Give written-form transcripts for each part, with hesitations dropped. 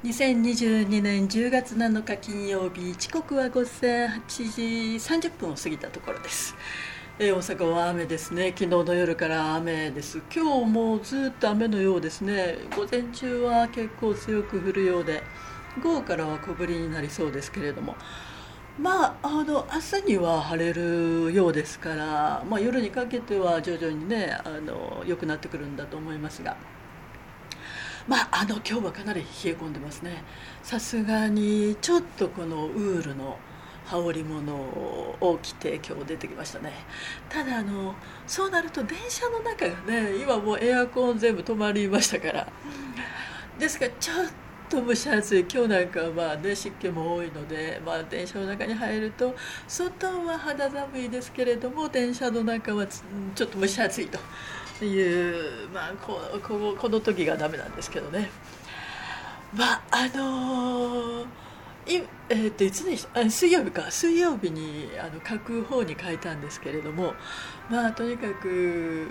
2022年10月7日金曜日、時刻は午前8時30分を過ぎたところです。大阪は雨ですね。昨日の夜から雨です。今日もずっと雨のようですね。午前中は結構強く降るようで、午後からは小降りになりそうですけれども、朝には晴れるようですから、夜にかけては徐々にね良くなってくるんだと思いますが、今日はかなり冷え込んでますね。さすがにちょっとこのウールの羽織物を着て今日出てきましたね。ただそうなると電車の中がね、今もうエアコン全部止まりましたから、ですからちょっと蒸し暑い。今日なんかはね、湿気も多いので、電車の中に入ると外は肌寒いですけれども、電車の中はちょっと蒸し暑いという、この時がダメなんですけどね。まああのいいつに水曜日か、水曜日に書く方に書いたんですけれども、とにかく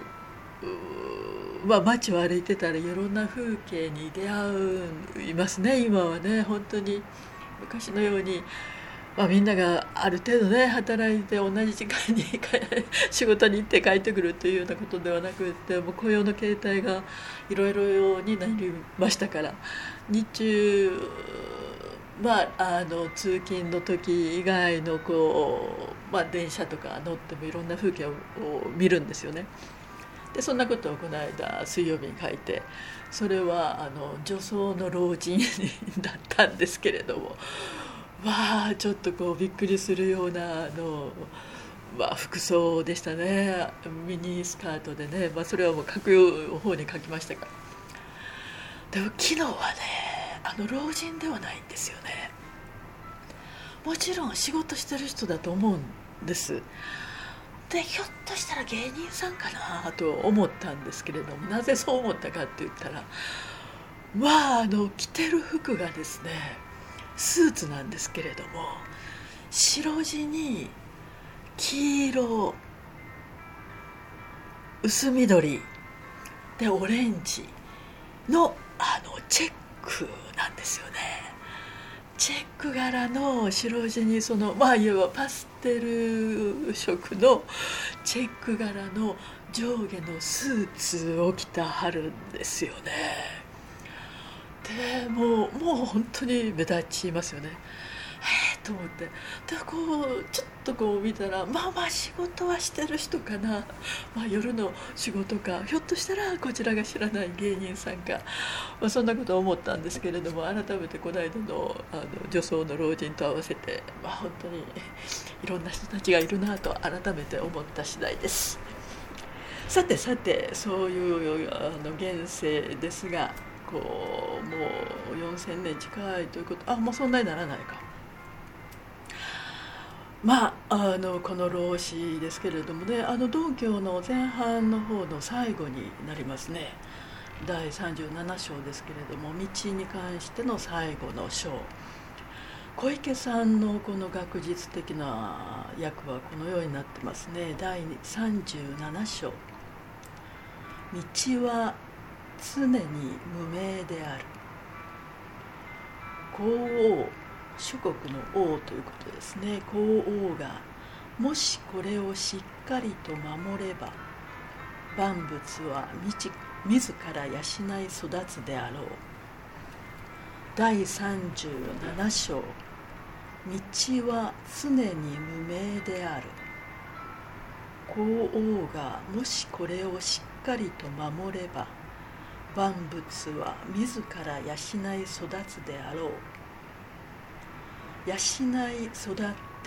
街を歩いてたらいろんな風景に出会いますね。今はね、本当に昔のように、みんながある程度ね働いて同じ時間に仕事に行って帰ってくるというようなことではなくって、もう雇用の形態がいろいろになりましたから、日中通勤の時以外の電車とか乗ってもいろんな風景を見るんですよね。でそんなことをこの間水曜日に書いて、それは女装の老人だったんですけれども、ちょっとびっくりするような服装でしたね。ミニスカートでね、それはもう書く方に書きましたから。でも昨日はね、老人ではないんですよね。もちろん仕事してる人だと思うんです。でひょっとしたら芸人さんかなと思ったんですけれども、なぜそう思ったかって言ったら、着てる服がですね、スーツなんですけれども、白地に黄色、薄緑でオレンジのチェックなんですよね。チェック柄の白地にいわばパステル色のチェック柄の上下のスーツを着たはるんですよね。でもう本当に目立ちますよね。と思って、でちょっと見たら、仕事はしてる人かな、夜の仕事か、ひょっとしたらこちらが知らない芸人さんか、そんなことを思ったんですけれども、改めてこの間の女装の老人と合わせて、本当にいろんな人たちがいるなと改めて思った次第です。さてそういう現世ですが、もう4000年近いということ、もうそんなにならないか。この老子ですけれどもね、道教の前半の方の最後になりますね。第37章ですけれども、道に関しての最後の章。小池さんのこの学術的な訳はこのようになってますね。第37章。道は常に無名である。皇王、諸国の王ということですね。皇王がもしこれをしっかりと守れば、万物は自ら養い育つであろう。第37章、道は常に無名である。皇王がもしこれをしっかりと守れば、万物は自ら養い育つであろう。養い育って、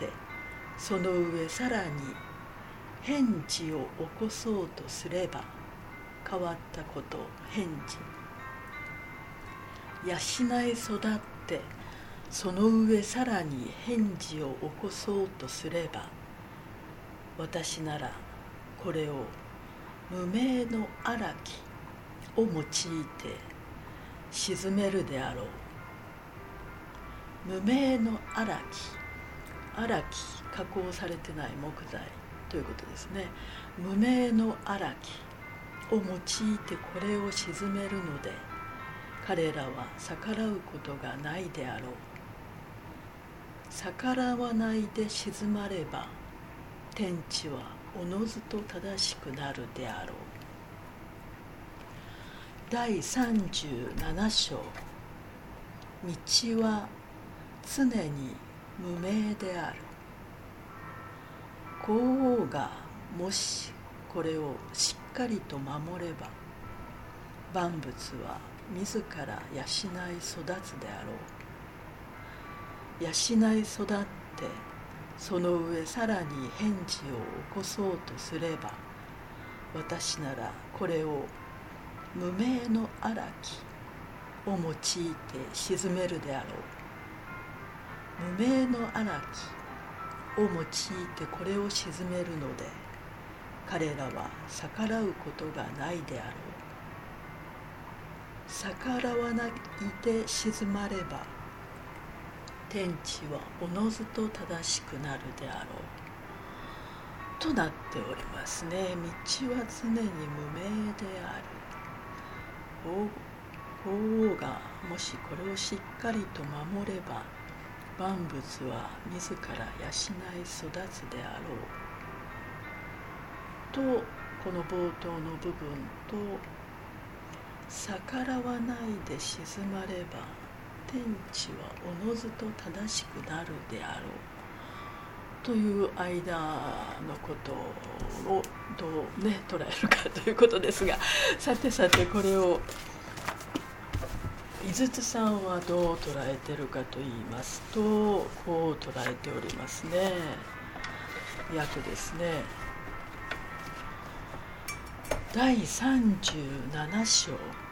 その上さらに変治を起こそうとすれば、変わったこと、変治。養い育って、その上さらに変治を起こそうとすれば、私ならこれを無名の荒木を用いて沈めるであろう。無名の荒木、加工されてない木材ということですね。無名の荒木を用いてこれを沈めるので、 彼らは逆らうことがないであろう。逆らわないで静まれば、天地はおのずと正しくなるであろう。第37章。道は常に無名である。皇后がもしこれをしっかりと守れば、万物は自ら養い育つであろう。養い育って、その上さらに返事を起こそうとすれば、私ならこれを無名の荒木を用いて鎮めるであろう。無名の荒木を用いてこれを鎮めるので、彼らは逆らうことがないであろう。逆らわないで静まれば、天地はおのずと正しくなるであろうとなっておりますね。道は常に無名である。法皇がもしこれをしっかりと守れば、万物は自ら養い育つであろうと、この冒頭の部分と、逆らわないで静まれば天地はおのずと正しくなるであろうという間のことをどうね捉えるかということですが、さてこれを井筒さんはどう捉えているかと言いますと、こう捉えておりますね。訳ですね。第37章。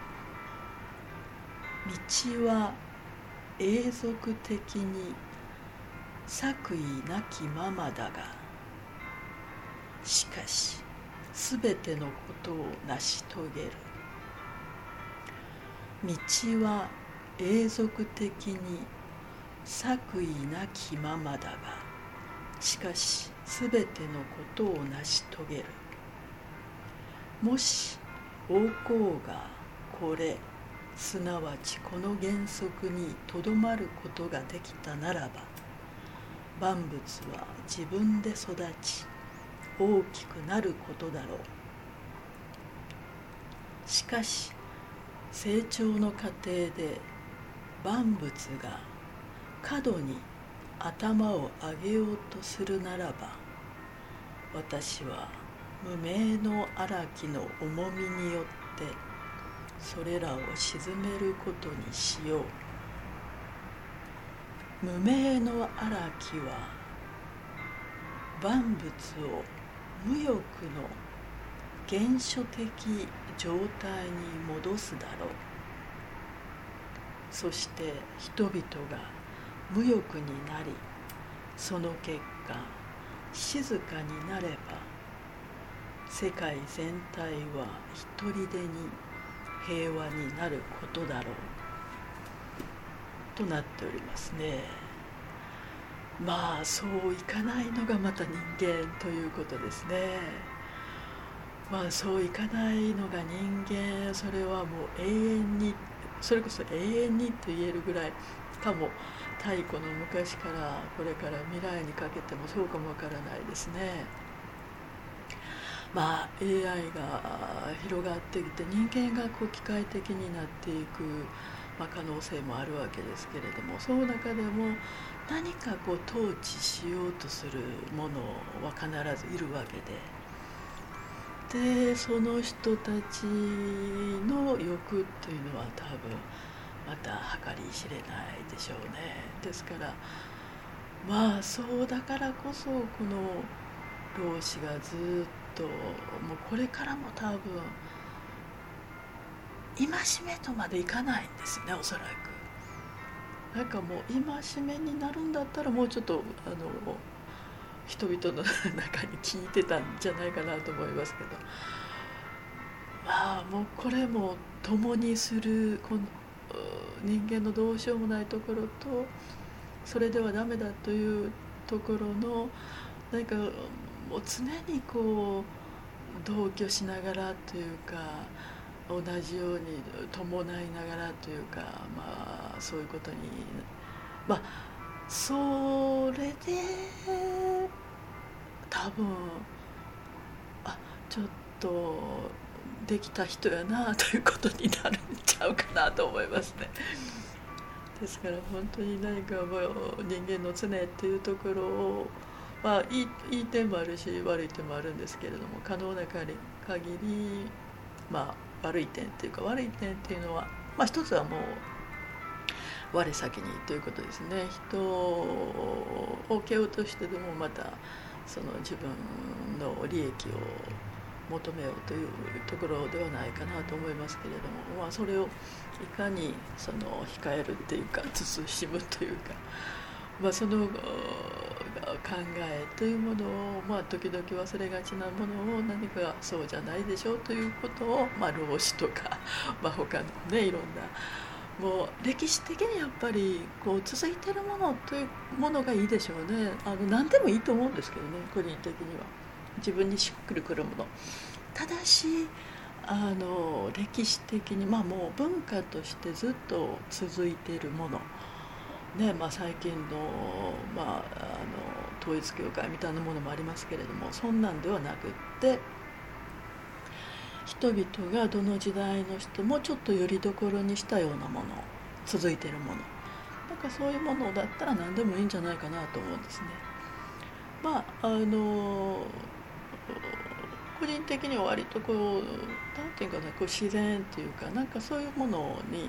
道は永続的に作為なきままだが、しかしすべてのことを成し遂げる。道は永続的に作為なきままだが、しかしすべてのことを成し遂げる。もし王侯がこれ、すなわちこの原則にとどまることができたならば、万物は自分で育ち大きくなることだろう。しかし成長の過程で万物が過度に頭を上げようとするならば、私は無名の荒木の重みによってそれらを鎮めることにしよう。無名の荒木は万物を無欲の原初的状態に戻すだろう。そして人々が無欲になり、その結果静かになれば、世界全体は一人でに平和になることだろうとなっておりますね。まあそういかないのがまた人間ということですね。まあそういかないのが人間、それはもう永遠に、それこそ永遠にと言えるぐらいかも。太古の昔からこれから未来にかけてもそうかもわからないですね。まあ AI が広がってきて、人間がこう機械的になっていく、可能性もあるわけですけれども、その中でも何かこう統治しようとするものは必ずいるわけで、その人たちの欲というのは多分また計り知れないでしょうね。ですからまあそうだからこそ、この老子がずっともうこれからも多分戒めとまでいかないんですね、おそらく。なんかもう戒めになるんだったら、もうちょっと人々の中に聞いてたんじゃないかなと思いますけど、まあもうこれも共にするこの人間のどうしようもないところと、それではダメだというところの、何かもう常にこう同居しながらというか、 同じように伴いながらというか、そういうことにそれで多分ちょっとできた人やなということになるんちゃうかなと思いますね。ですから本当に何かもう人間の常っていうところを、いい点もあるし悪い点もあるんですけれども、可能な限り、悪い点っていうか、悪い点っていうのは、一つはもう我先にということですね。人を蹴落としてでもまたその自分の利益を求めようというところではないかなと思いますけれども、それをいかにその控えるっていうか慎むというか、その考えというものを、時々忘れがちなものを何かそうじゃないでしょうということを、老子とか、他のねいろんなもう歴史的にやっぱりこう続いてるものというものがいいでしょうね。何でもいいと思うんですけどね、個人的には自分にしっくりくるもの。ただし歴史的に、もう文化としてずっと続いているものね、最近の、統一教会みたいなものもありますけれども、そんなんではなくって、人々がどの時代の人もちょっとよりどころにしたようなもの、続いているもの、そういうものだったら何でもいいんじゃないかなと思うんですね。個人的には割とこうなんていうかな、こう自然っていうか、そういうものに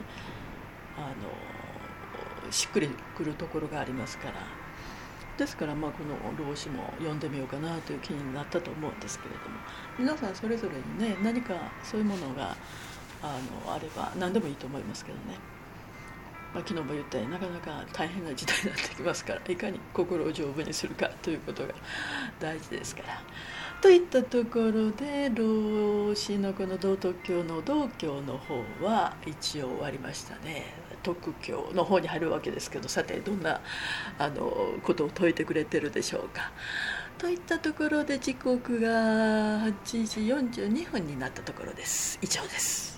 しっくりくるところがありますから、ですからこの老子も読んでみようかなという気になったと思うんですけれども、皆さんそれぞれにね何かそういうものがあれば何でもいいと思いますけどね。昨日も言ったようになかなか大変な時代になってきますから、いかに心を丈夫にするかということが大事ですから。といったところで老子のこの道徳経の道教の方は一応終わりましたね。徳教の方に入るわけですけど、さてどんなことを説いてくれてるでしょうか。といったところで時刻が8時42分になったところです。以上です。